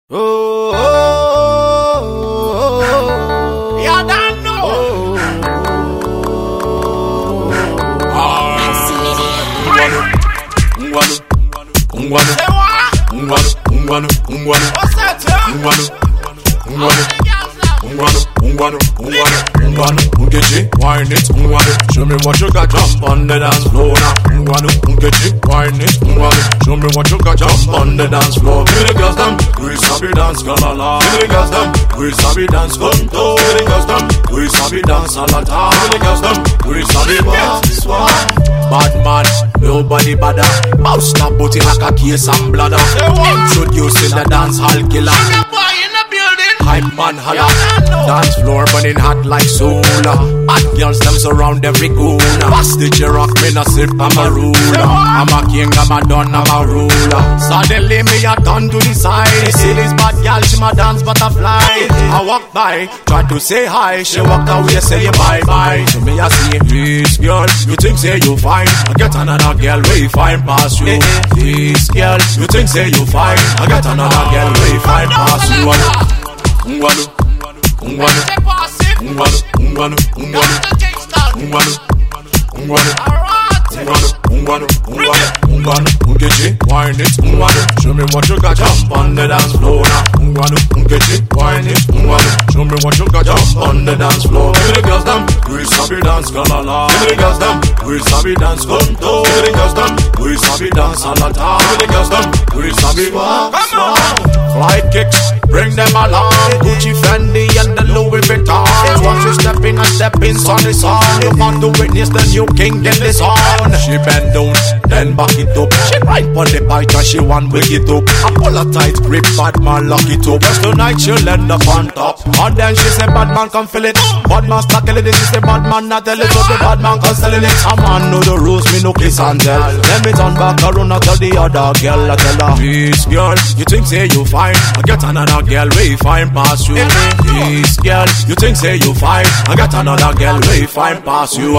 Oh, oh, oh, oh. You don't know. What's that, Wine it, show me what you got, jump on the dance floor now. Wine it, show me what you got, jump on the dance floor. Give me the girls them, we sabi dance, galala. Give me the girls them, we sabi dance, conto. Give me the girls them, we sabi dance, alata. Give me the girls them, we sabi dance, bad man, nobody bother. Mouse stop booty like a case and bladder. Introducing the dance hall killer. Hype man holla, dance floor burning hot like solar. Hot girls them surround every corner. Hostage rock me no sip, I'm a ruler. I'm a king, I'm a don, I'm a ruler. Suddenly me a turn to the side. See this bad girl, she ma dance butterfly. I walk by, try to say hi. She walk away, say bye bye. To me I see this girl, you think say you fine. I get another girl, we fine past you. This girl, you think say you fine. I get another girl, we fine past you. Ungwanu, wine it, show me what you got, jump on the dance floor now. Wine it, show me what you got, jump on the dance floor. Give me the girls them, we sabi dance, galala. Give me the girls them, we sabi dance, conto. Give me the girls them, we sabi dance, alata. Give me the girls them, we sabi dance. Flight kicks, bring them along. Gucci, Fendi, and the Louis Vuitton. Once you step in, I step in, son is on. You want to witness the new king, get this on. She bend down, then back it up. She right on the bike and she want wake it up. I pull a tight grip, bad man lock it up. Just tonight she'll end up on top. And then she say bad man come fill it. Bad man start killing it. She say bad man not tell it. So the bad man come selling it. A man know the rules, me no kiss and tell. Let me turn back around and tell the other girl. I tell her, this girl, you think say you fine. I get another girl, we fine past you. This girl, you think say you fine. I get another girl, we fine past you.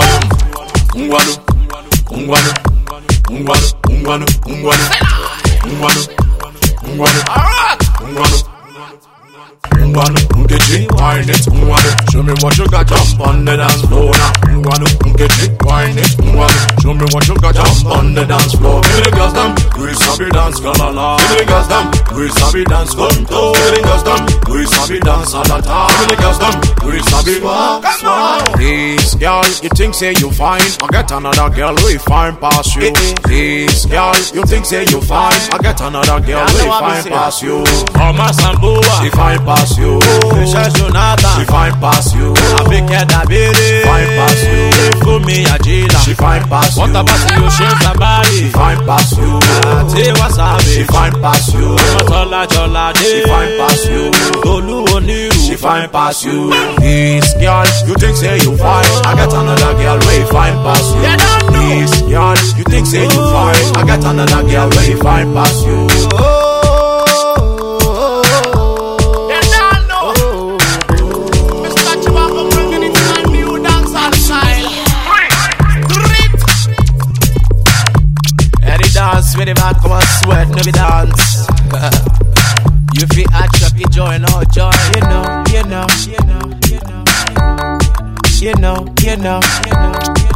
Wine it, show me what you got, jump on the dance floor now. Wine it, show me what you got, jump on the dance floor. Give me the girls them, we sabi dance, galala. Give me the girls them, we sabi dance, conto. Give me the girls them, we sabi dance, alata. Give me the girls them, we sabi dance. This girl, you think say you fine, I get another girl, we fine past you. This girl, you think say you fine, I get another girl, we fine past you. Mama Sambua, she fine past you. Fisher Jonathan, she fine past you. Abike Dabiri, fine past you. Fumi Ajila, she fine past you. What about you, Shem Sabari? She fine past you. Ate Wasabi, she fine past you. Matola Jolade, she fine past you. Tolu Oniru, she fine past you. This girl, you think say you fine, I get another girl, way fine past you. This girl, you think say you fine, I get another girl, way fine past you. When the man come and sweat, no be dance. You feel attract, you joy, no joy. You know.